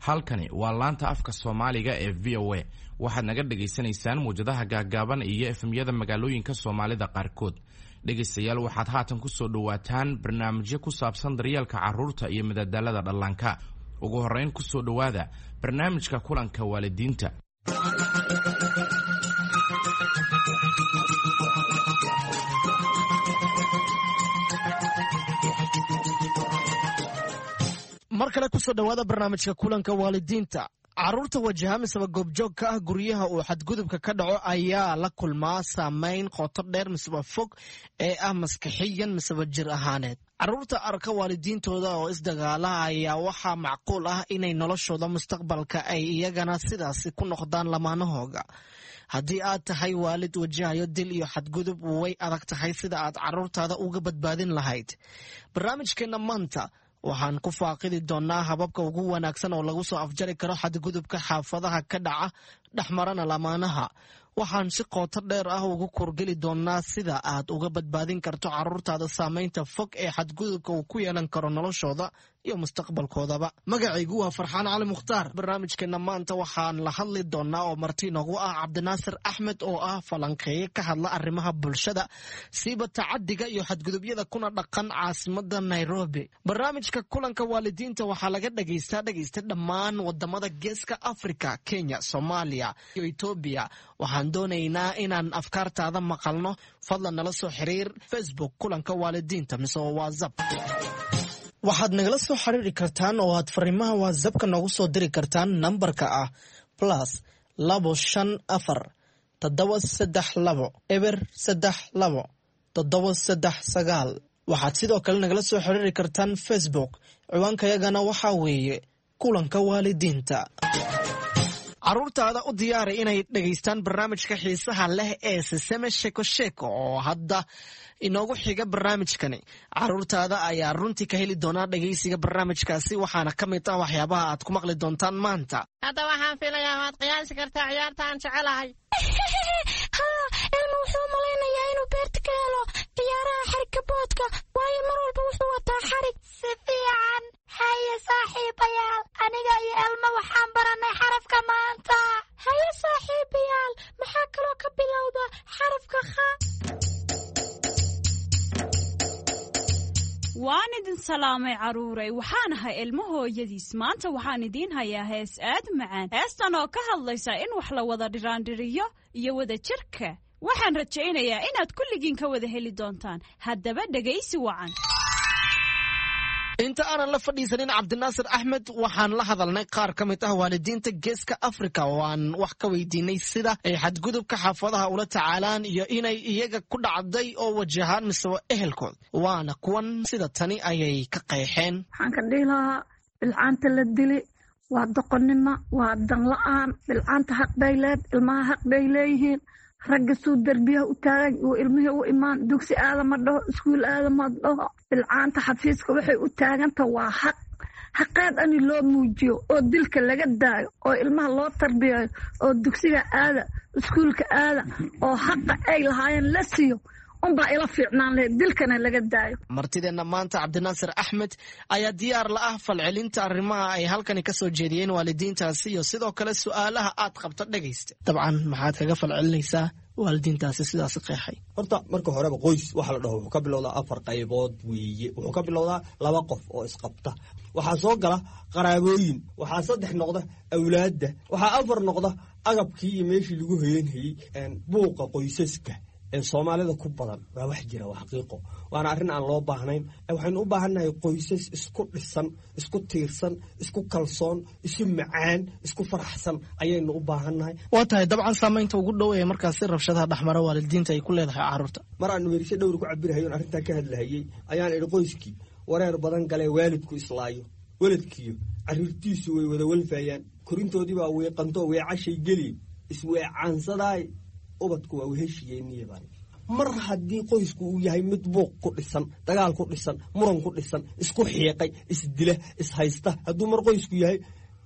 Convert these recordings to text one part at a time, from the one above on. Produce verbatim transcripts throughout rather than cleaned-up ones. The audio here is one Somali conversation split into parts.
halkani waa laanta afka Soomaaliga ee V O A waxaad naga dhageysanaysaan muujadaha gaagaaban iyo efemyada magaalooyinka Soomaalida qaarkood. dhegeystayaal waxaad haatan ku soo dhawaataan barnaamijyo ku saabsan daryeelka carruurta iyo madadaalada dhallaanka. ugu horeyn ku soo dhawaada barnaamijka kulanka waalidiinta. mar kale ku soo dhawaada barnaamijka kulanka waalidiinta. carruurta wajaha misaba goobjoog ka ah guryaha uu xadgudubka ka dhaco ayaa la kulmaa saamayn qoto dheer misaba fog ee ah maskaxiyan misaba jir ahaaneed. carruurta arka waalidiintooda oo isdagaala ayaa waxaa macquul ah inay noloshooda mustaqbalka ay iyagana sidaasi ku noqdaan lamaanahooga. haddii aad tahay waalid wajahayo dil iyo xadgudub way adag tahay sida aad carruurtaada uga badbaadin lahayd. barnaamijkeenna maanta waxaan ku faaqidi doonaa hababka ugu wanaagsan oo lagu soo afjari karo xadgudubka xaafadaha ka dhaca dhexmarana lamaanaha. waxaan si qoto dheer ah ugu kurgeli doonaa sida aad uga badbaadin karto carruurtaada saamaynta fog ee xadgudubka uu ku yeelan karo noloshooda iyo mustaqbalkoodaba. magacaygu waa farxaan cali mukhtaar. barnaamijkeena maanta waxaan la hadli doonaa oo marti noogu ah cabdinaasir axmed oo ah falanqeeye ka hadla arrimaha bulshada siiba tacadiga iyo xadgudubyada kuna dhaqan caasimada Nairobi. barnaamijka kulanka waalidiinta waxaa laga dhageystaa dhegeysta dhammaan wadamada geeska Afrika, Kenya, Soomaaliya iyo Ethiopia. waxaan doonaynaa inaan afkaartaada maqalno. fadlan nala soo xiriir Facebook kulanka waalidiinta mise WhatsApp. waxaad nagala soo xiriiri kartaan oo aad fariimaha WhatsAppka noogu soo diri kartaan nambarka ah plus labo shan afar toddoba saddex labo eber saddex labo toddoba saddex sagaal. waxaad sidoo kale nagala soo xiriiri kartaan Facebook. ciwaankayagana waxaa weeye kulanka waalidiinta. carruurtaada u diyaaray inay dhegaystaan barnaamijka xiisaha leh ee Sesame Sheko Sheko oo hadda inoogu xiga barnaamijkani. carruurtaada ayaa runtii ka heli doonaa dhegaysiga barnaamijkaasi waxaana ka mid ah waxyaabaha aad ku maqli doontaan maanta. hadda waxaan filayaa waad qiyaasi kartaa ciyaarta aan jecelahay. ilma wuxuu malaynayaa inuu beerta ka helo ciyaaraha xarigga boodka waayo mar walba wuxuu wataa xarig. si fiican haye saaxiibayaal, aniga iyo elma waxaan baranay xarafka maanta. haye saaxiibayaal, maxaa kaloo ka bilowda xarafka kha? waan idin salaamay carruuray, waxaan ahay ilmo hooyadiis. maanta waxaan idiin hayaa hees aad macaan, heestan oo ka hadlaysa in wax la wada dhiraandhiriyo iyo wada jirka. waxaan rajaynayaa inaad kulligiin ka wada heli doontaan. haddaba dhegaysi wacan. inta aanan la fadhiisanin cabdinaasir axmed waxaan la hadalnay qaar ka mid ah waalidiinta geeska Afrika oo aan wax ka weydiinay sida ay xadgudubka xaafadaha ula tacaalaan iyo inay iyaga ku dhacday oo wajahaan mise ehelkood. waana kuwan sida tani ayay ka qeexeen. waxaan ka dhihi lahaa bilcaanta la dili waa doqonnimo, waa dan la-aan. bilcaanta xaq bay leed, ilmaha xaq bay leeyihiin. ragga suu derbiyaha u taagay uu ilmihii u imaan, dugsi aadama dhaho, iskuul aadama dhaho. bilcaanta xafiiska waxay u taaganta waa xaq. xaqeed ani loo muujiyo oo dilka laga daayo oo ilmaha loo tarbiyayo oo dugsiga aada, iskuulka aada oo xaqa ay lahaayeen la siiyo unbaa ila fiicnaan lahayd, dilkana laga daayo. martideenna maanta cabdinaasir axmed ayaa diyaar la ah falcelinta arrimaha ay halkani ka soo jeediyeen waalidiintaasi iyo sidoo kale su'aalaha aad qabto dhegaysta. dabcan maxaad kaga falcelinaysaa waalidiintaasi sidaasi qeexay? horta marka horeba qoys waxa la dhaho wuxuu ka bilowdaa afar qaybood weeye. wuxuu ka bilowdaa laba qof oo isqabta, waxaa soo gala qaraabooyin, waxaa saddex noqda awlaadda, waxaa afar noqda agabkii iyo meeshii lagu hoyanhayey. buuqa qoysaska ee Soomaalida ku badan waa wax jira, waa xaqiiqo, waana arrin aan loo baahnayn. waxaynu u baahannahay qoysas isku dhisan, isku tiirsan, isku kalsoon, isu macaan, isku faraxsan ayaynu u baahannahay. waa tahay dabcan saamaynta ugu dhow ee markaasi rabshadaha dhexmara waalidiinta ay ku leedahay carruurta. mar aan weerisyo dhowr ku cabirahayoon arrintaa ka hadlahayey ayaan idhi qoyskii wareer badan galee waalidku islaayo, weladkiiyo carruurtiisu way wada walfaayaan, korintoodii baa weeqantoo weecashay geliin, isweecaansadaay ubadku waa weheshiyeeniyabaan. mar haddii qoysku uu yahay mid buuq ku dhisan, dagaal ku dhisan, muran ku dhisan, isku xiiqay, isdila, ishaysta, hadduu mar qoysku yahay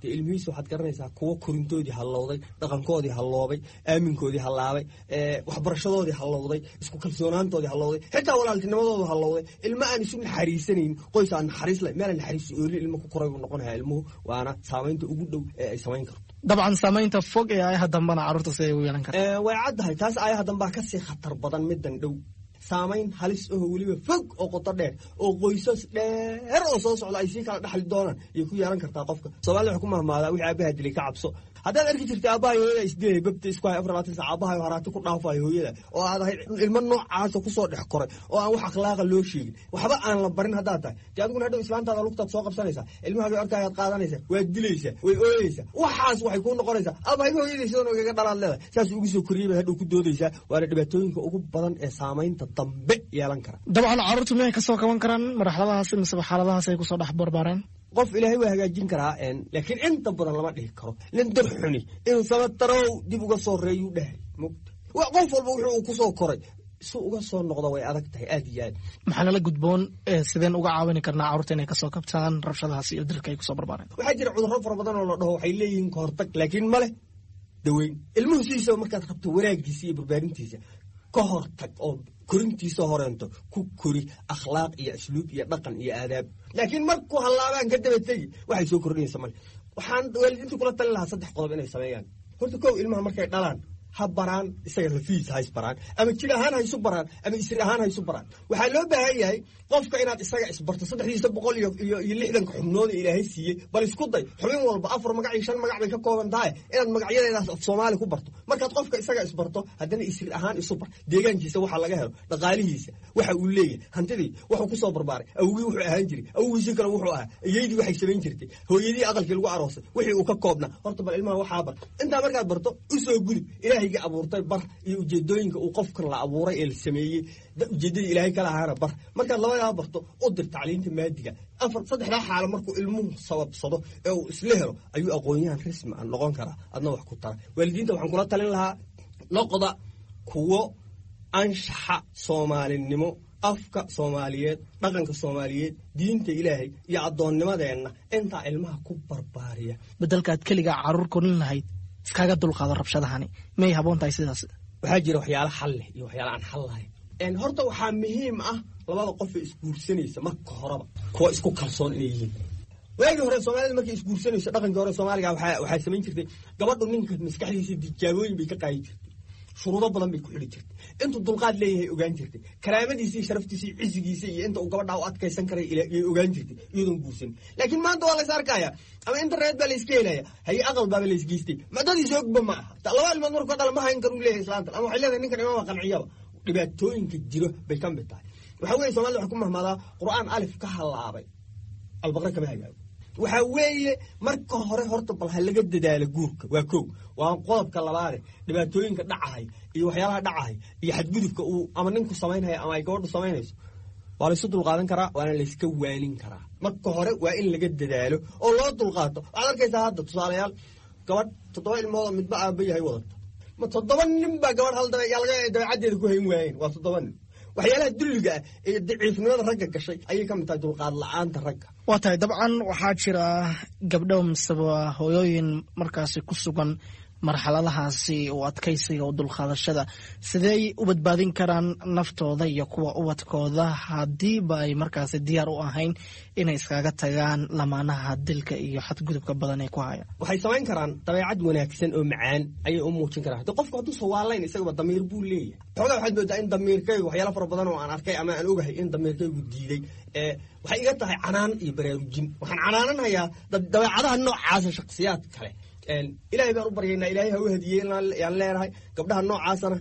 dee ilmihiisa waxaad garanaysaa kuwo korintoodii hallowday, dhaqankoodii halloobay, aaminkoodii hallaabay, waxbarashadoodii hallowday, isku kalsoonaantoodii hallowday, xitaa walaaltinimadoodu hallowday. ilmo aan isu naxariisanaynin, qoys aan naxariis lahayn, meel aan naxariis ooli ilmo ku koray buu noqonayaa ilmuhu. waana saamaynta ugu dhow ee ay samayn karto. dabcan saamaynta fog ee ayaha dambana carruurta siday u yeelan karta way caddahay. taas ayaha dambaa kasii khatar badan middan dhow. saamayn halis oo weliba fog oo qoto dheer oo qoysas dheer oo soo socda ay sii kala dhaxli doonaan iyo ku yeelan kartaa qofka. Soomaalida waxay ku mahmaadaa wixii aabbaha dilay ka cabso. haddaad arki jirtay aabbaha hooyada isdilay babta isku hay afar labaatan sac aabbaha haraati ku dhaafayo hooyada oo aad ahay ilmo noocaasa ku soo dhex koray oo aan wax akhlaaqa loo sheegin, waxba aan la barin haddaad tahay, dee adiguna hadhow islaantaada lugtaad soo qabsanaysaa, ilmahaaga orkaayaad qaadanaysaa, waad dilaysaa, way ooyeysaa. waxaas waxay kuu noqonaysaa aabahayba hooyadii sidan ogaga dhalaad leedahay, saas ugu soo koriyey baad hadhow ku doodaysaa. waana dhibaatooyinka ugu badan ee saamaynta dambe yeelan kara. dabcan carruurtu miyay ka soo kaban karaan marxaladahaas mise xaaladahaas ay kusoo dhex barbaareen? qof ilaahay waa hagaajin karaa, laakiin inta badan lama dhihi karo. nin dar xuni inuu samatarow dib uga soo reeyuu dhahay mugta. qof walba wuxuu uu ku soo koray si uga soo noqdo way adag tahay aad iyo aad. maxaa nala gudboon sideen uga caawini karnaa carruurta inay kasoo kabtaan rabshadahaas iyo dirka ay kusoo barbaareen? waxaa jira cudurro fara badan oo la dhaho waxay leeyihiin ka hortag, laakiin ma leh daweyn. ilmuhu sidiisaba markaad rabto wanaagiisa iyo barbaarintiisa ka hortag oo korintiisa horeento ku kori akhlaaq iyo asluub iyo dhaqan iyo aadaab. laakiin markuu hallaabaan ka daba tegi waxay soo kordhinaysa male. waxaan waalidiinta kula talin lahaa saddex qodob inay sameeyaan. horta kow, ilmaha markay dhalaan ha baraan isaga lafihiisa ha is baraan, ama jir ahaan ha isu baraan, ama isri ahaan ha isu baraan. waxaa loo baahan yahay qofka inaad isaga isbarto. saddexdiisa boqol iyo iyo iyo lixdanka xubnood ee ilaahay siiyey bal isku day xubin walba afar magac iyo shan magac bay ka kooban tahay inaad magacyadeedaas af Soomaali ku barto. markaad qofka isaga isbarto haddana isri ahaan isu bar, deegaankiisa waxa laga helo, dhaqaalihiisa, waxa uu leeyahay, hantidii wuxuu ku soo barbaaray, awgii wuxuu ahaan jiray, awgiisii kale wuxuu ahaa, iyaydii waxay samayn jirtay, hooyadii aqalkii lagu aroosay wixii uu ka koobnaa. horta bal ilmaha waxaa bar. intaa markaad barto u soo gudub ilaahayga abuurtay bar iyo ujeedooyinka uu qofkan la abuuray ee la sameeyey, ujeedadii ilaahay kala ahaana bar. markaad labadaa barto u dir tacliinta maadiga. afar saddexdaa xaalo markuu ilmuhu sababsado ee uu isla helo ayuu aqoon-yahan rasmi ah noqon karaa, adna wax ku tara. waalidiinta waxaan kula talin lahaa noqda kuwo anshaxa soomaalinimo, afka Soomaaliyeed, dhaqanka Soomaaliyeed, diinta ilaahay iyo addoonnimadeenna intaa ilmaha ku barbaariya. bedelkaad keligaa carruur korin lahayd iskaga dulqaado rabshadahani may haboon tahay sidaas? waxaa jira waxyaalo xal leh iyo waxyaalo aan xal lahayn. horta waxaa muhiim ah labada qof ee isguursanaysa marka horeba kuwa isku kalsoon inay yihiin. waagii hore Soomaalida markay isguursanayso dhaqankii hore Soomaaliga waxaa waxay samayn jirtay gabadhu ninka maskaxdiisa dijaabooyin bay ka qaadi jirtay, shuruudo badan bay ku xidhi jirtay, intuu dulqaad leeyahay ogaan jirtay, karaamadiisa iyo sharaftiisa iyo cisigiisa iyo inta uu gabadha u adkaysan karay ilaa ogaan jirtay iyadoon guursan. laakiin maanta waa la is arkaya ama internet baa la iska helaya, haye aqal baa la isgeystay, macdadiisa ogba ma aha. laba ilmood markuu ka dhala ma hayn karuu leeyahay islaantan, ama waxay leedahay ninkan imaama qanciyaba. dhibaatooyinka jiro bay ka mid tahay. waxaa weeye Soomaalida waxay ku mahmaadaa qur'aan alif ka halaabay albaqra kama hagaago. waxaa weeye marka hore horta bal ha laga dadaalo guurka, waa kow. waa qodobka labaade dhibaatooyinka dhacahay iyo waxyaalaha dhacahay iyo xadgudubka uu ama ninku samaynaya ama ay gabadhu samaynayso waa laysu dulqaadan karaa, waana layska waanin karaa. marka hore waa in laga dadaalo oo loo dulqaato. waxaad arkaysaa hadda tusaalayaal gabadh toddoba ilmood midba aabba yahay wadato, ma toddoba nin baa gabadh hal dabe yaa laga dabeecaddeeda ku hayn waayeen. waa toddoba nin. waxyaalaha dulliga ah ee daciifnimada ragga gashay ayay ka mid tahay dulqaad la-aanta ragga. waa tahay dabcan waxaa jira gabdho miseba hooyooyin markaasi ku sugan marxaladahaasi u adkaysiga u dulqaadashada. sideey u badbaadin karaan naftooda iyo kuwa ubadkooda haddiiba ay markaasi diyaar u ahayn inay iskaga tagaan lamaanaha dilka iyo xadgudubka badan ee ku haya? waxay samayn karaan dabeecad wanaagsan oo macaan ayay u muujin karaan. hadii qofku hadduu sawaalayn isagaba damiir buu leeyahay. xoogaa waxaad moodaa in damiirkaygu waxyaala fara badan oo aan arkay ama aan ogahay in damiirkaygu diiday. waxay iga tahay canaan iyo baraarujin. waxaan canaananayaa dabeecadaha noocaasa shakhsiyaad kale. ilaahay baan u baryaynaa, ilaahay ha u hadiyey yaan leenahay. gabdhaha noocaasana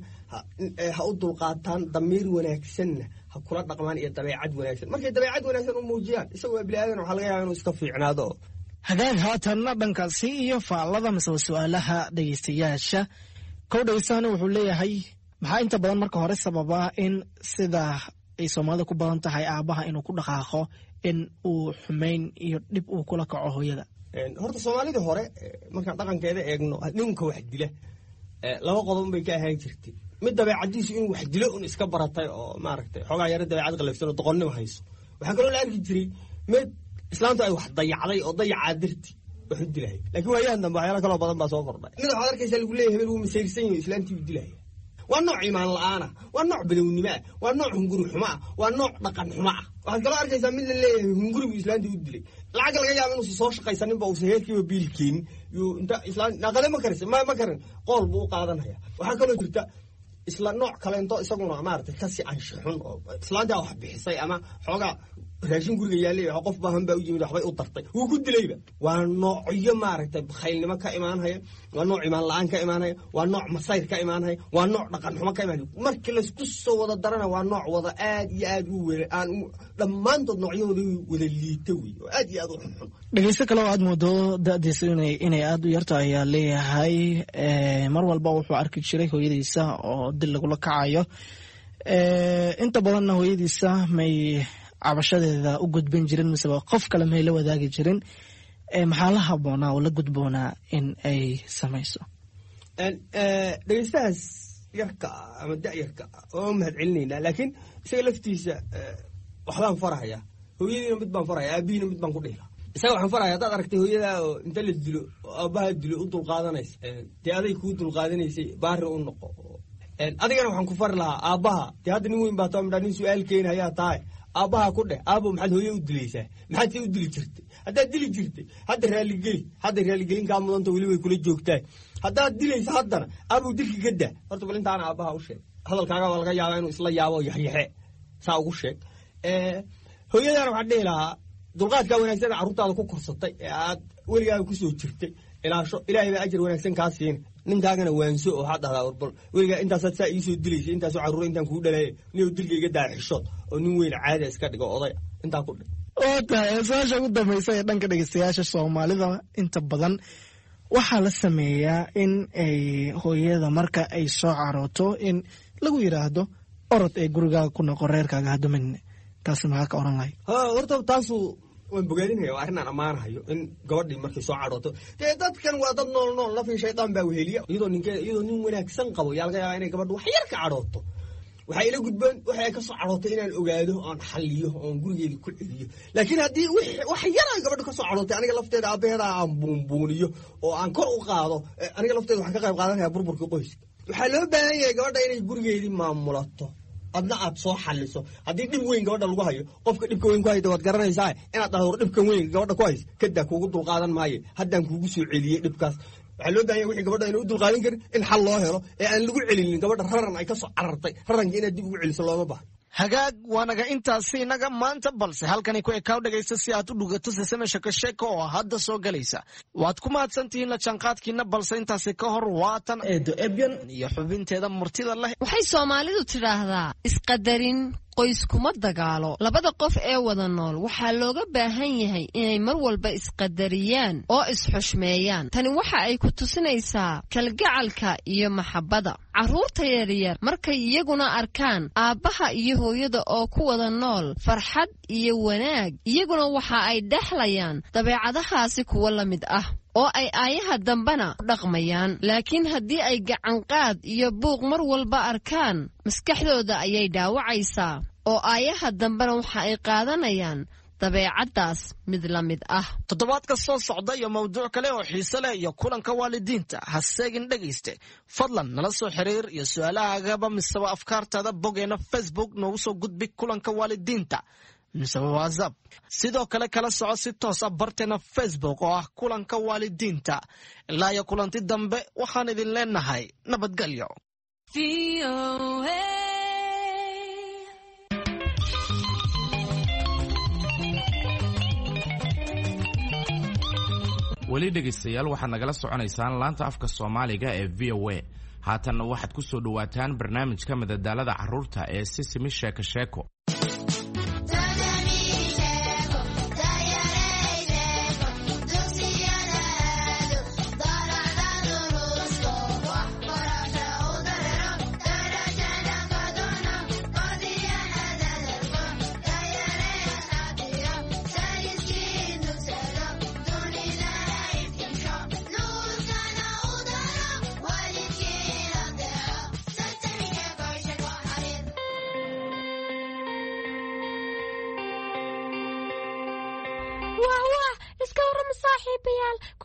ha u dulqaataan, damiir wanaagsanna ha kula dhaqmaan iyo dabeecad wanaagsan. markay dabeecad wanaagsan u muujiyaan isagoo biniaadan waxaa laga yaaba inuu iska fiicnaado. hagaag haatanna dhankaasi iyo faallada miseba su-aalaha dhegeystayaasha. kow dhegeystaani wuxuu leeyahay maxaa inta badan marka hore sababa in sida ay Soomaalida ku badan tahay aabaha inuu ku dhaqaaqo in uu xumayn iyo dhib uu kula kaco hooyada? horta Soomaalida hore markaan dhaqankeeda eegno ninka wax dila laba qodob bay ka ahaan jirtay. mid dabeecadiisu inuu wax dilo un iska baratay oo maaragtay xoogaa yara dabeecad qalafsan oo doqonnimo hayso. waxaa kaloo la arki jiray mid islaantu ay wax dayacday oo dayacaa darti wax u dilaya laakiin waayahan dambe waxyaalo kaloo badan baa soo kordhay mid waxaad arkaysaa lagu leeyahay hebel wuu masayrsan yahay islaantii u dilaya waa nooc iimaan la-aana waa nooc badownimo ah waa nooc hunguri xumo ah waa nooc dhaqan xumo ah waxaad kaloo arkaysaa mid la leeyahay hunguri buu islaantii u dilay lacag laga yaabo inuusan soo shaqaysaninba uusan heerkiiba biilkeenin yuu inta islaan naqade ma karis ma ma karin qool buu u qaadanaya waxaa kaloo jirta isla nooc kaleento isaguna maaragtay kasi anshaxun oo islaantaa wax bixisay ama xoogaa raashin guriga yaallay oo qof baahan baa u yimid waxbay u dartay wuu ku dilayba waa noocyo maaragtay bakhaylnimo ka imaanaya waa nooc imaan la-aan ka imaanaya waa nooc masayr ka imaanaya waa nooc dhaqan xumo ka imaanaya markii laysku soo wada darana waa nooc wada aad iyo aad u were aan dhammaantood noocyahooda wada liita wey oo aad iyo aad u xunxun dhegeysto kale oo aad moodo da-diisa inay inay aada u yarto ayaa leeyahay mar walba wuxuu arki jiray hooyadiisa oo dil lagula kacayo inta badanna hooyadiisa may cabashadeeda u gudbin jirin miseba qof kale may la wadaagi jirin maxaa la haboonaa oo la gudboonaa in ay samayso dhegeystahaas yarka ama da-yarka oo mahad celinaynaa laakiin isaga laftiisa waxbaan farahaya hooyadiina mid baan farahaya aabihiina mid baan ku dhihla isaga waxaan farahaya haddaad aragtay hooyadaa oo inta la dilo oo aabbaha dilo u dulqaadanaysa dee aday kuu dulqaadanaysay baari u noqo adigana waxaan ku fari lahaa aabbaha dee hadda nin weyn baa too midhaa nin su-aal keena ayaa tahay aabbaha ku dheh aabo maxaad hooye u dilaysaa maxaad see u dili jirtay haddaad dili jirtay hadda raaligeli hadda raaligelin kaa mudanta weli way kula joogtaa haddaad dilaysa haddana aabow dilka ka daa horta bal intaana aabbaha u sheeg hadalkaaga waa laga yaabaa inuu isla yaabo yaxyaxe saa ugu sheeg hooyadaana waxaan dhihi lahaa dulqaadkaa wanaagsan ee carruurtaada ku korsatay ee aad weligaaga kusoo jirtay ilaasho ilaahay baa ajar wanaagsan kaa siina ninkaagana waanso oo waxaad dhahdaa warbal weligaa intaasaad saa iisoo dilaysa intaasoo carruura intaan kuu dhalaaya niyow dilka iga daa xishood oo nin weyn caada iska dhigo oday intaa ku dhig waa tahay su-aasha ugu dambaysa ee dhanka dhegeystayaasha soomaalida inta badan waxaa la sameeyaa in ay hooyada marka ay soo carooto in lagu yidhaahdo orod ee gurigaaga ku noqo reerkaaga hadumin taasi maxaa ka oran lahay horta taasu waan bogaadinaya waa arrin aan ammaanahayo in gabadhii markay soo cadhooto dee dadkan waa dad nool nool lafii shaydaan baa weheliya iyadoo ninke iyadoo nin wanaagsan qabo yaa laga yaabaa inay gabadhu wax yar ka cadhooto waxaa ila gudboon waxa ay ka soo cadhootay inaan ogaado oon xalliyo oon gurigeedii ku celiyo laakiin haddii wax yar ay gabadhu ka soo cadhootay aniga lafteeda aabbaheeda aan buunbuuniyo oo aan kor u qaado aniga lafteeda waxaan ka qayb qaadanaya burburka qoyska waxaa loo baahan yahay gabadha inay gurigeedii maamulato adna aad soo xalliso haddii dhib weyn gabadha lagu hayo qofka dhibka weyn ku hayda waad garanaysaa inaad dhahdo war dhibkan weyn gabadha ku haysa kadaa kuugu dulqaadan maayo haddaan kuugu soo celiyey dhibkaas waxaa loo bahan yahay wixii gabadha ayna u dulqaadan karin in xal loo helo ee aan lagu celinin gabadha raran ay ka soo carartay raranka inaad dib ugu celiso looma bahan hagaag waanaga intaasi inaga maanta balse halkani ku ekaaw dhegaysta si aad u dhugato sesame sheko sheeko oo hadda soo galaysa waad ku mahadsantihiin la jaanqaadkiina balse intaasi ka hor waatan eedo ebyan iyo xubinteeda murtida leh waxay soomaalidu tidhaahdaa isqadarin qoys kuma dagaalo labada qof ee wada nool waxaa looga baahan yahay inay mar walba isqadariyaan oo isxushmeeyaan tani waxa ay ku tusinaysaa kalgacalka iyo maxabbada carruurta yaryar markay iyaguna arkaan aabbaha iyo hooyada oo ku wada nool farxad iyo wanaag iyaguna waxa ay dhexlayaan dabeecadahaasi kuwa la mid ah oo ay aayaha dambena dhaqmayaan laakiin haddii ay gacanqaad iyo buuq mar walba arkaan maskaxdooda ayay dhaawacaysaa oo aayaha dambena waxa ay qaadanayaan dabeecaddaas mid la mid ah toddobaadka soo socda iyo mawduuc kale oo xiise leh iyo kulanka waalidiinta ha seegin dhegayste fadlan nala soo xiriir iyo su-aalahaagaba miseba afkaartaada boggeena facebook noogu soo gudbi kulanka waalidiinta miseba whatsapp sidoo kale kala soco si toosa barteena facebook oo ah kulanka waalidiinta ilaa iyo kulanti dambe waxaan idin leenahay nabadgelyo weli dhegaystayaal waxaad nagala soconaysaan laanta afka soomaaliga ee v o a haatanna waxaad ku soo dhowaataan barnaamijka madadaalada carruurta ee sisimi sheeko sheeko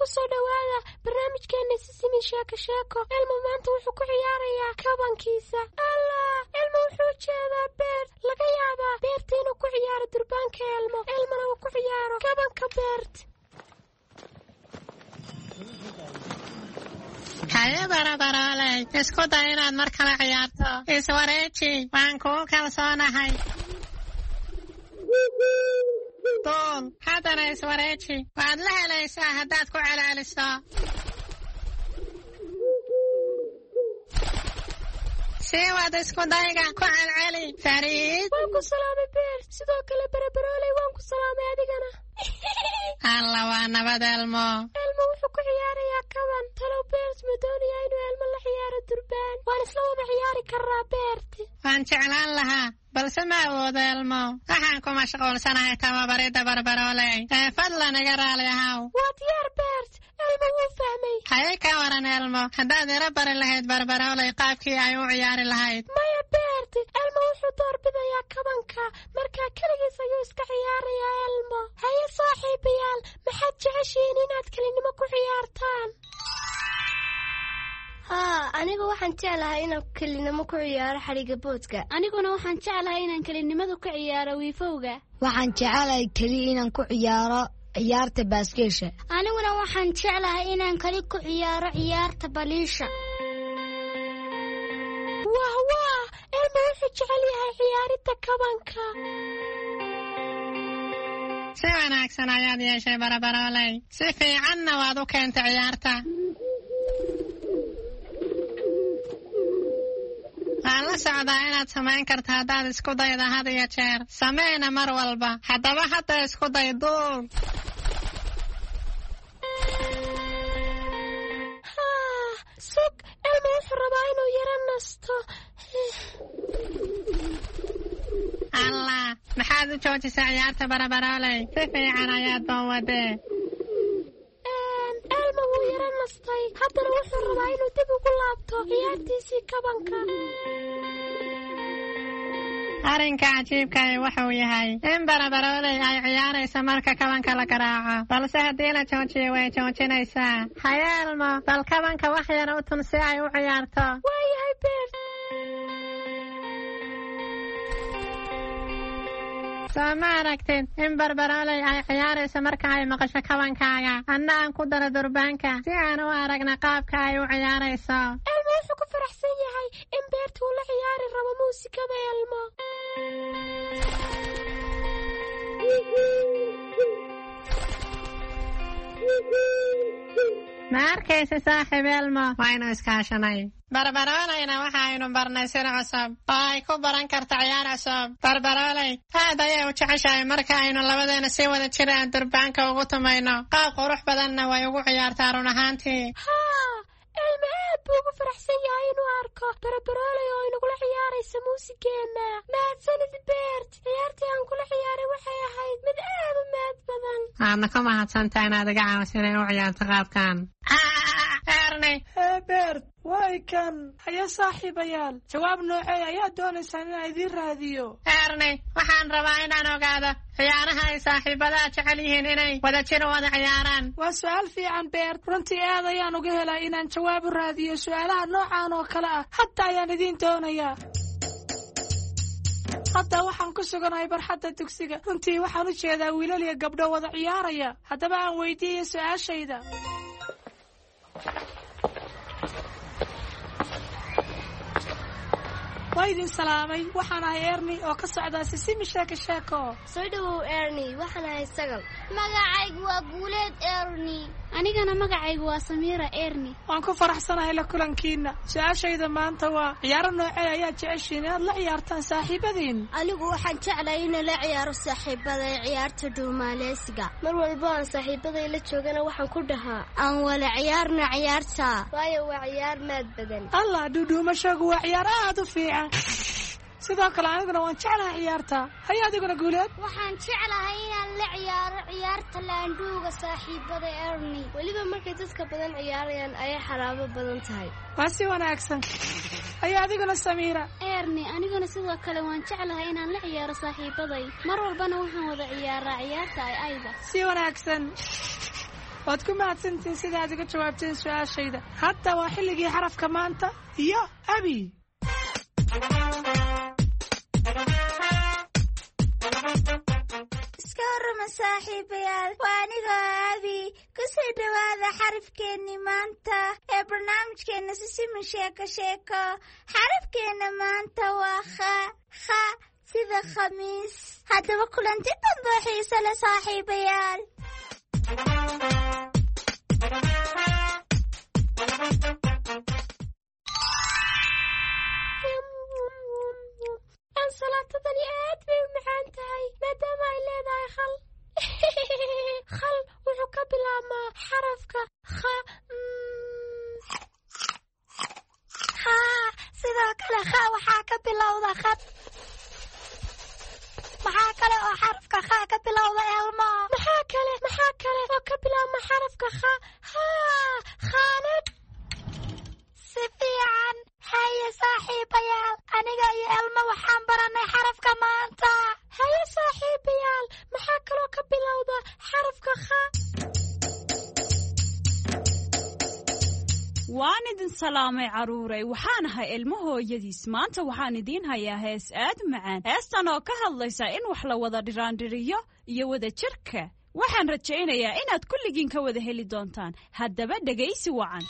kusoo dhawaada barnaamijkeena sisimi sheeko sheeko. Elmo maanta wuxuu ku ciyaarayaa kabankiisa. allah Elmo wuxuu jeedaa beer, laga yaabaa beerta inuu ku ciyaaro durbaanka Elmo. Elmona uu ku ciyaaro kabanka beert. haye barabaraaley, isku day inaad mar kale ciyaarto. iswareeji, waan kuu kalsoonahay. duul, haddana iswareeji, waad la helaysaa haddaad ku celceliso. sii wad isku dayga, ku celceli. fariid, waan ku salaamay beert. sidoo kale barabaraaley waan ku salaamay adigana. alla waa nabad Elmo. Elmo wuxuu ku ciyaarayaa kaban. talow beert ma doonayaa inuu Elmo la ciyaaro durbaan? waan isla wada ciyaari karaa beert. waan jeclaan lahaa, balse ma awoodo Elmo. waxaan ku mashquulsanahay tababaridda barbarooley. ee fadlan iga raali ahaw. waa diyaar beert. Elmo wuu fahmay. haye ka waran Elmo, haddaad ila bari lahayd barbarooley qaabkii ay u ciyaari lahayd. maya beert. Elmo wuxuu doorbidayaa kabanka, markaa keligiis ayuu iska ciyaarayaa Elmo. haye saaxiibayaal, maxaad jeceshihiin inaad kelinimo ku ciyaartaan? haa, anigu waxaan jeclahay inaan kelinimo ku ciyaaro xadhigga boodka. aniguna waxaan jeclahay inaan kelinimadu ku ciyaaro wiifowga. waxaan jecelahay keliya inaan ku ciyaaro ciyaarta baaskeesha. aniguna waxaan jeclahay inaan kali ku ciyaaro ciyaarta baliisha. wah wah, Elmo wuxuu jecel yahay ciyaaridda kabanka. si wanaagsan ayaad yeeshay barabarooley, si fiicanna waad u keentay ciyaarta. waan la socdaa inaad samayn karta haddaad isku dayda had iyo jeer. sameena mar walba. haddaba hadda isku day duul. haa, sug. Elmo wuxuu rabaa inuu yaro nasto. allah, maxaad u joojisay ciyaarta barabarooley? si fiican ayaad doon wadee. Elmo wuu yaro nastay, haddana wuxuu rabaa inuu dib ugu laabto ciyaartiisii kabanka. arrinka cajiibkay wuxuu yahay in barabarooley ay ciyaarayso marka kabanka la garaaco, balse haddii la joojiyo way joojinaysaa. haye Elmo, bal kabanka wax yar u tun si ay u ciyaarto. waayahay beert. soo ma aragtid in barbarooley ay ciyaarayso marka ay maqasho kabankaaga? anna aan ku daro durbaanka si aan u aragna qaabka ay u ciyaarayso. Elmo wuxuu ku faraxsan yahay in beert uu la ciyaari rabo muusikada Elmo. ma arkaysa saaxiib Elmo, waynu iskaashanay. barbarooleyna waxaaynu barnay sir cusub oo ay ku baran karta ciyaar cusub. barbarooley aad ayay u jeceshahay marka aynu labadeena si wada jira aan durbaanka ugu tumayno. qaab qurux badanna way ugu ciyaartaa run ahaantii. haa, Elmo aad buu ugu faraxsan yahay inuu arko barbarooley oo inagula ciyaaraysa muusigeenna. mahadsanid beert. ciyaartii aan kula ciyaaray waxay ahayd mid aad u mahad badan. waadna ka mahadsantahay inaad iga caawiso inay u ciyaarto qaabkan. Ernie. hee beert, way kan. haye saaxiibayaal, jawaab noocee ayaad doonaysaan inaan idiin raadiyo? Ernie, waxaan rabaa inaan ogaado ciyaaraha ay saaxiibadaha jecel yihiin inay wada jir wada ciyaaraan. waa su'aal fiican beert. runtii aad ayaan uga helaa inaan jawaab u raadiyo su'aalaha noocan oo kale ah. hadda ayaan idiin doonayaa. hadda waxaan ku suganahay barxadda dugsiga. runtii waxaan u jeedaa wiilal iyo gabdho wada ciyaaraya. haddaba aan weydiiyo su'aashayda. waa idin salaamay. waxaan ahay Ernie oo ka socdaa sisimi sheeko sheeko. soo dhawow Ernie, waxaan ahay Sagal. magacaygu waa Guuleed Ernie. anigana magacaygu waa Samiira Ernie. waan ku faraxsanahay la kulankiina. su-aashayda maanta waa ciyaaro noocee ayaad jeceshiin inaad la ciyaartaan saaxiibadiin? anigu waxaan jeclahay inaan la ciyaaro saaxiibaday ciyaarta dhuumaaleysiga. mar walba aan saaxiibaday la joogana waxaan ku dhahaa aan wala ciyaarna ciyaarta, waayo waa ciyaar maad badan. allah, dhuudhuumashagu waa ciyaar aad u fiican. sidoo kale aniguna waan jeclahay ciyaarta. haye adiguna Guuleed? waxaan jeclahay inaan la ciyaaro ciyaarta laandhuuga saaxiibada Ernie. weliba markay dadka badan ciyaarayaan ayay xaraabo badan tahay. waa si wanaagsan. haye adiguna Samiira? Ernie, aniguna sidoo kale waan jeclahay inaan la ciyaaro saaxiibaday. mar walbana waxaan wada ciyaaraa ciyaarta ay ayda. si wanaagsan. waad ku mahadsantiin sidaad iga jawaabteen su'aashayda. Hadda waa xilligii xarafka maanta iyo abi. iska warrama saaxiibayaal, waa aniga abi. kusoo dhawaada xarafkeenni maanta ee barnaamijkeenna sisimi sheeko sheeko. xarafkeenna maanta waa kha kha sida khamiis. haddaba kulanti danbe xiise leh saaxiibayaal. ansalaatadani aad bay u macaan tahay maadaama ay leedahay khal. khal wuxuu ka bilaabmaa xarafka kha. kha sidoo kale kha waxaa ka bilowda khad. maxaa kale oo xarafka kha ka bilowda elmo? maxaa kale maxaa kale oo ka bilaabma xarafka kha? ha khaanad. si fiican. haye saaxiibayaal, aniga iyo elmo waxaan baranay xarafka maanta. haye saaxiibayaal, maxaa kaloo ka bilowda xarafka kha? waan idin salaamay caruuray, waxaan ahay ilmo hooyadiis. maanta waxaan idiin hayaa hees aad u macaan. heestan oo ka hadlaysa in wax la wada dhiraandhiriyo iyo wada jirka. waxaan rajaynayaa inaad kulligiin ka wada heli doontaan. haddaba dhegaysi wacan.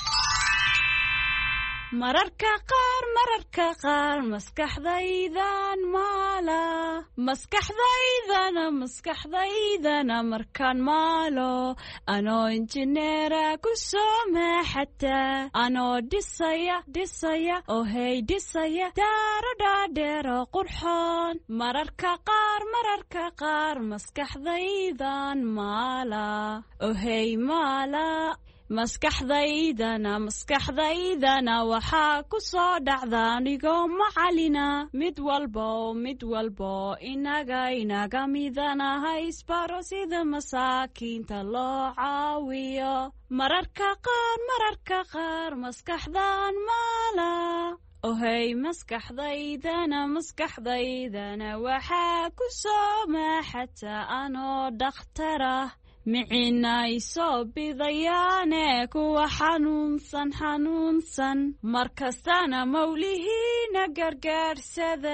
mararka qaar mararka qaar maskaxdaydan maala. maskaxdaydana maskaxdaydana markaan maalo. anoo injineera ku soo maaxataa. anoo dhisaya dhisaya oo hey dhisaya daaro dhaadheero qurxoon. mararka qaar mararka qaar maskaxdaydan maala. oo hey maala. maskaxdaydana maskaxdaydana waxaa ku soo dhacda anigoo macalina. mid walbo mid walbo inaga inaga midana haysbaro sida masaakiinta loo caawiyo. mararka qaar mararka qaar maskaxdan maala. ohey maskaxdaydana maskaxdaydana waxaa ku soo maaxata anoo dhakhtara. micina isoo bidayaane kuwa xanuunsan xanuunsan. mar kastana mawlihiina gargaarsada.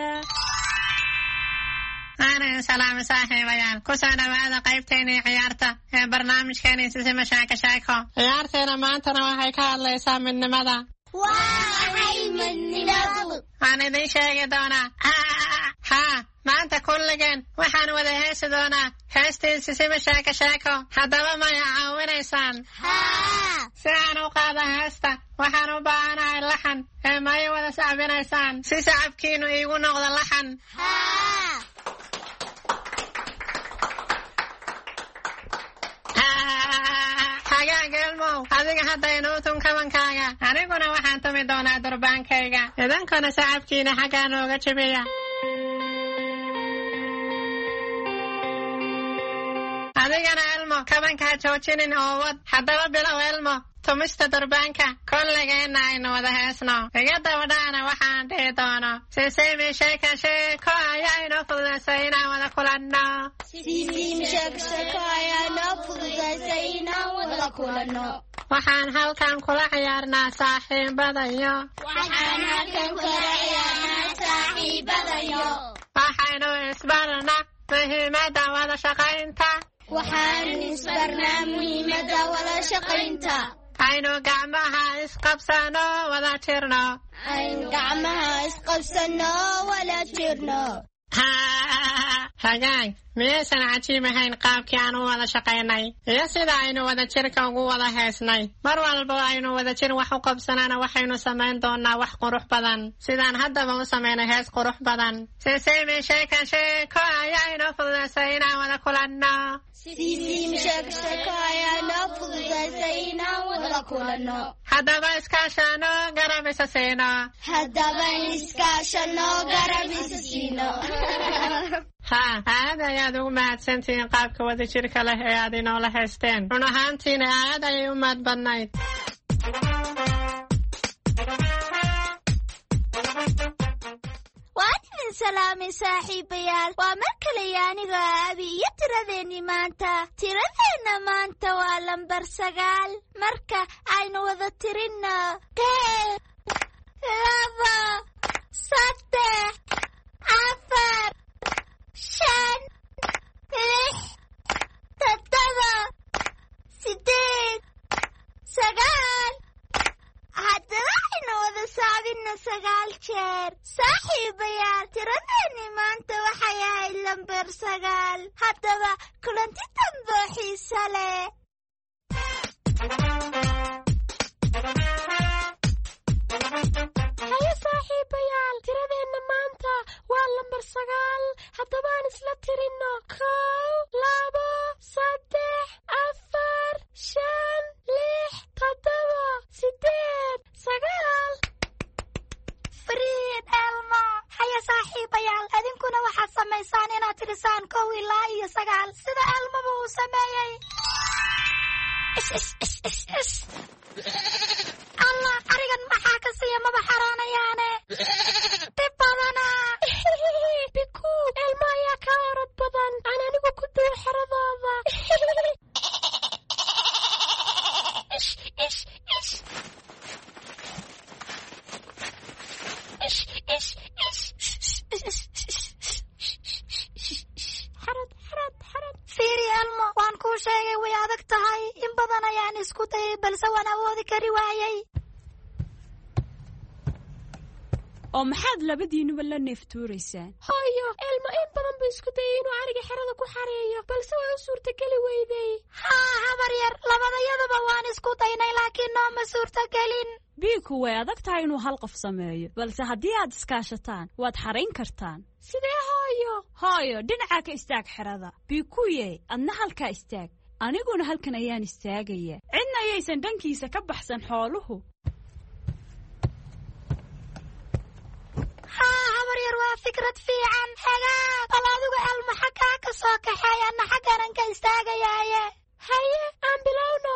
aanan salaamo saaxiibayaal, ku soo dhawaada qaybteennii ciyaarta ee barnaamijkeenii sisima sheeko sheeko. ciyaarteena maantana waxay ka hadlaysaa midnimada. waxay midnimadu? waan idiin sheegi doonaa. haa maanta kulligeen waxaan wada heesi doonaa heestiin sisima sheeko sheeko. haddaba maya caawinaysaan? haa. si aan u qaada heesta waxaan u baahanahay laxan ee maya wada sacbinaysaan si sacabkiinu iigu noqdo laxan? haa. hagaag elmow, adiga hadda inuu tun kabankaaga, aniguna waxaan tumi doonaa durbaankayga. idankuna sacabkiina xaggaa nooga jabiya. adigana elmo kabanka ha joojinin oo wad. haddaba bilow elmo tumista durbaanka. kolligeenna aynu wada heesno. iga dabadhaana waxaan dhihi doono sisimi sheeko sheeko ayaa inoo fududaysay inaan wada kulanno. sisimi sheeko sheeko ayaa inoo fududaysay inaan wada kulanno. waxaan halkan kula ciyaarnaa saaxiibadayo. waxaan halkan kula ciyaarnaa saaxiibadayo. waxaynu isbarnaa muhiimadda wada shaqaynta. waxaan isbarnaa muhiimadda wada shaqaynta. aynu gacmaha isqabsano wada jirno. aynu gacmaha isqabsano wada jirno. hagaag miyaysan cajiib ahayn qaabkii aan u wada shaqaynay iyo sida aynu wada jirka ugu wada heesnay? mar walba aynu wada jir wax u qabsanana waxaynu samayn doonaa wax qurux badan, sidaan haddaba u samaynay hees qurux badan. sisimi sheeko sheeko ayaa inoo fududaysay inaan wada kulanno. sisimi sheeko sheeko ayaa inoo fududaysay inaan wada kulanno. haddaba iskaashano garab isa siino. haddaba iskaashano garab isa siino. haa aad ayaad ugu mahadsantihiin qaabka wada jirka leh ee aad inoola haysteen. run ahaantiina aad ayay u mahad badnayd. waan idin salaamay saaxiibayaal waa mar kale aniga abi iyo tiradeeni maanta tiradeena maanta waa lambar sagaal marka aynu wada tirino laba saddex afar shan lix toddoba sideed sagaal haddaba aynu wada saabino sagaal jeer saaxiibayaal tiradeeni maanta waxay ahayd lambar sagaal haddaba kulanti dambo xiisa leh haye saaxiibayaal tiradeenna maanta waa lambar sagaal haddaba aan isla tirino kow labo saddex afar shan lix toddoba sideed sagaal fariid elmo haye saaxiibayaal idinkuna waxaad samaysaan inaad tirisaan kow ilaa iyo sagaal sida elmaba uu sameeyey allah arigan maxaa ka siiya maba xaraanayaane dhib badana biku elmo ayaa ka orod badan aan anigu ku duul xeradooda fiiri elmo waan kuu sheegay way adag tahay in badan ayaan isku dayay balse waan awoodi kari waayay oo maxaad labadiinuba la neeftuuraysaan hooyo elmo in badan buu isku dayay inuu ariga xerada ku xareeyo balse way u suurtageli weyday haa habar yar labadayaduba waan isku daynay laakiin nooma suurtagelin biiku way adag tahay inuu hal qof sameeyo balse haddii aad iskaashataan waad xarayn kartaan sidee hooyo hooyo dhinaca ka istaag xerada biikuye adna halkaa istaag aniguna halkan ayaan istaagaya cidna ayaysan dhankiisa ka baxsan xooluhu haa habar yar waa fikrad fiican hagaag bal adigu elmo xaggaa ka soo kaxeey adna xaggaanan ka istaagayaaye haye aan bilowno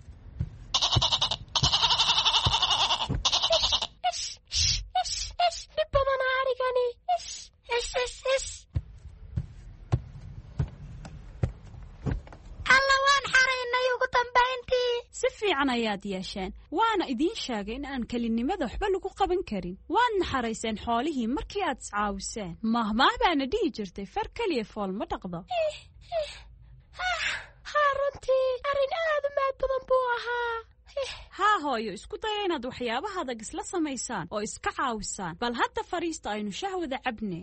dhib badana arigani alla waan xaraynay ugu dambayntii si fiican ayaad yeesheen waana idiin sheegay in aan kelinimada waxba lagu qaban karin waadna xarayseen xoolihii markii aad iscaawiseen mahmaah baana dhihi jirtay far keliya fool ma dhaqdo haa runtii arrin aad u maad badan buu ahaa haa hooyo isku daya inaad waxyaabaha adag isla samaysaan oo iska caawisaan bal hadda fariista aynu shahwada cabne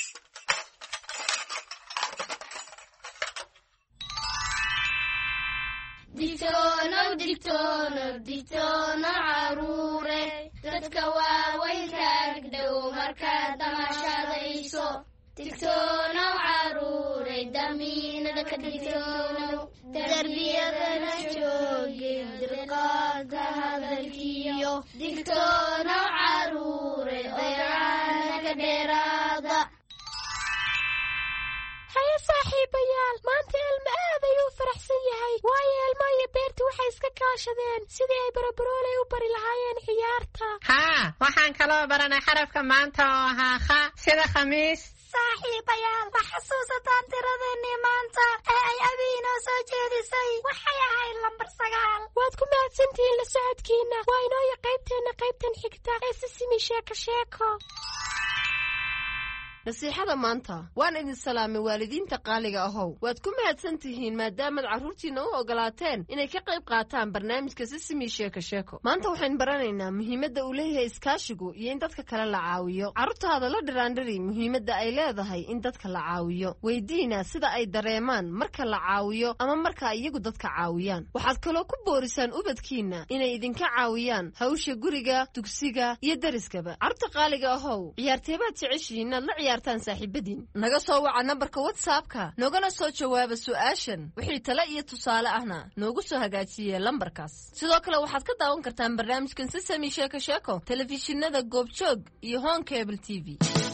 digtoonow digtoonow digtoonow caruure dadka waaweynka agdhow markaad damashadayso digtoonow caruure damiinada ka digtoonow darbiyadana joogin dirqaadka hadalkiyo digtoonow caruure dayacaana ka dheeraada haye saaxiibayaal maanta elmo aad ayuu u faraxsan yahay waayo elmo iyo beerti waxay iska kaashadeen sidii ay barabaroolay u bari lahaayeen ciyaarta haa waxaan kaloo baranay xarafka maanta oo ahaa kha sida khamiis saaxiibayaal ma xasuusataan tiradeennii maanta ee ay abi inoo soo jeedisay waxay ahayd lambar sagaal waad ku mahadsantihiin la socodkiina waa inooyo qaybteenna qaybtan xigta ee sisimi sheeko sheeko nasiixada maanta waan idin salaamay waalidiinta qaaliga ahow waad ku mahadsan tihiin maadaamaad carruurtiinna u ogolaateen inay ka qayb qaataan barnaamijka sisimi sheeko sheeko maanta waxaynu baranaynaa muhiimadda uu leeyahay iskaashigu iyo in dadka kale la caawiyo carruurtaada la dhiraandhiri muhiimadda ay leedahay in dadka la caawiyo weydiina sida ay dareemaan marka la caawiyo ama marka iyagu dadka caawiyaan waxaad kaloo ku boorisaan ubadkiinna inay idinka caawiyaan hawsha guriga dugsiga iyo deriskaba carruurta qaaliga ahow ciyaarteebaad jeceshihiin inaad la saaxiibadiin naga soo waca nambarka whatsappka nogana soo jawaaba su'aashan wixii tale iyo tusaale ahna noogu soo hagaajiyee lambarkaas sidoo kale waxaad ka daawan kartaan barnaamijkan sisami sheeko sheeko telefishinada goobjoog iyo home cable t v